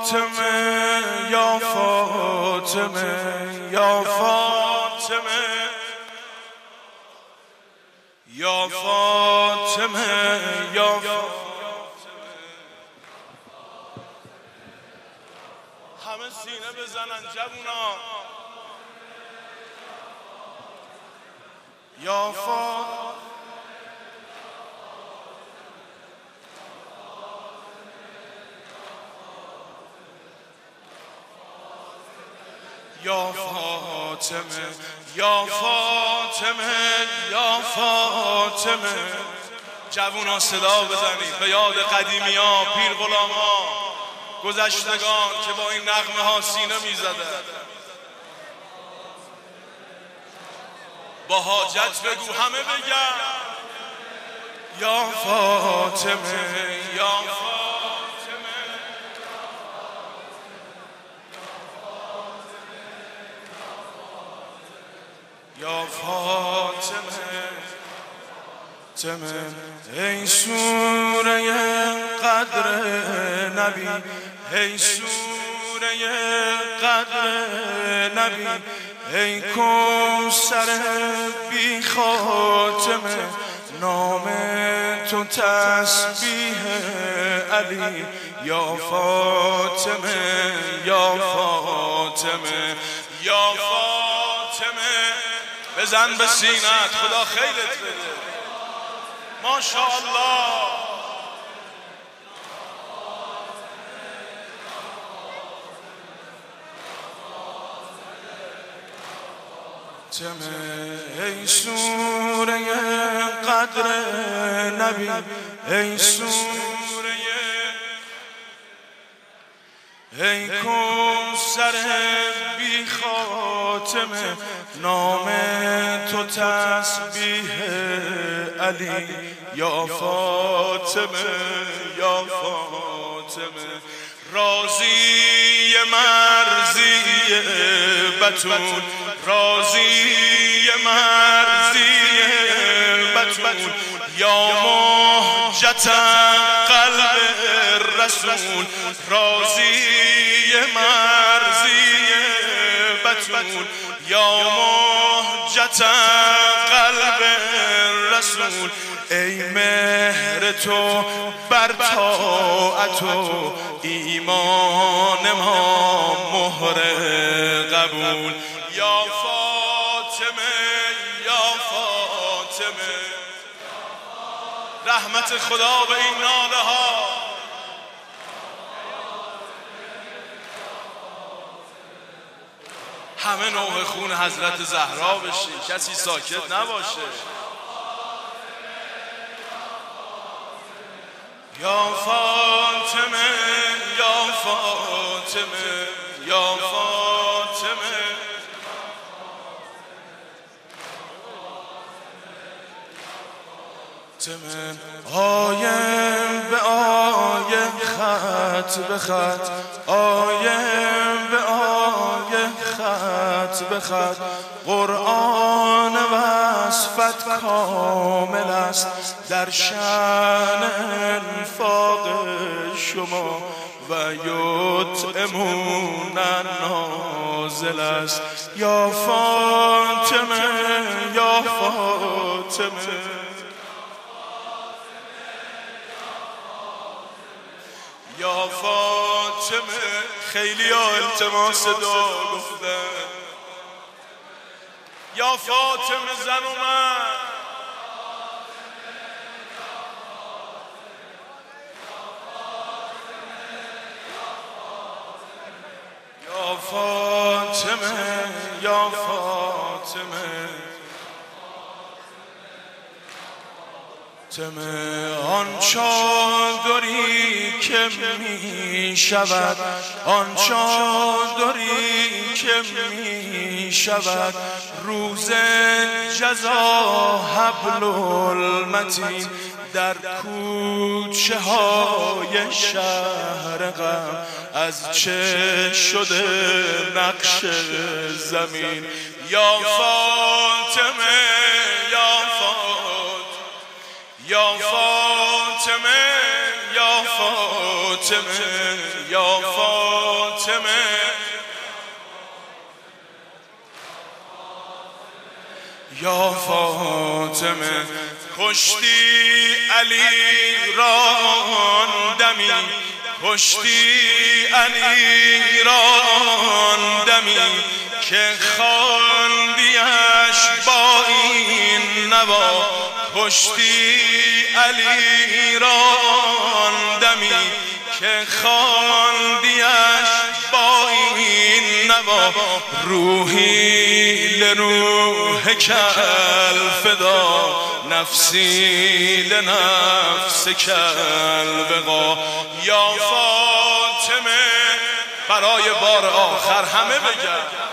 فاطمه یا فاطمه یا فاطمه یا فاطمه یا فاطمه. همه سینه بزنن جوونا. یا فاطمه یا فاطمه یا فاطمه یا فاطمه. جوونا صدا بزنید به یاد قدیمی ها، پیر غلام ها، گذشتگان که با این نغمه ها سینه می زدن. با حاجت بگو، همه بگن یا فاطمه یا فاطمه یا فاطمه. ای سوره قدر نبی، ای سوره قدر نبی، ای کوثر بی خاتمه، نام تو تسبیح علی. یا فاطمه یا فاطمه یا فاطمه. بزن به سینت، خدا خیرت بده. ماشاءالله. ای سوره قدر نبی، ای سوره، ای کوثر بی خاتمه، نام تو تسبیح علی. یا فاطمه یا فاطمه. رازی مرزی بتول، رازی مرزی بتول، یا مهجت قلب رسول. رازی مرزی بتول، یا مهجت قلب رسول. ای مهر تو بر طاعت و ایمان ما مهر قبول. یا فاطمه یا فاطمه. رحمت خدا به این ناله ها. همه نوح خون حضرت زهرا بشین، کسی ساکت نباشه. یا فاطمه یا فاطمه یا فاطمه. آیم به آیم، خط به خط، آیم به آیم، خط به خط. قرآن وصفت کامل است، در شأن انفاق شما و یطعمون نازل است. یا فاطمه یا فاطمه یا فاطمه. خیلی ها التماس دعا گفتن. یا فاطمه زن اومد. یا فاطمه یا فاطمه. آن چادری که می شود، آن چادری که می شود، روز جزا حبل المتین. در کوچه های شهر غم از چه شده نقش زمین. یا فاطمه یا فاطمه یا فاطمه یا فاطمه یا فاطمه. فاطمه یا فاطمه کشتی علی را آن دمی کشتی علی را آن دمی که خواندیش با این نوا کشتی علی را آن دمی که خواندیش با این نوا روحی لروح کل فدا نفسی لنفس کل وقا یا فاطمه برای بار آخر همه بگن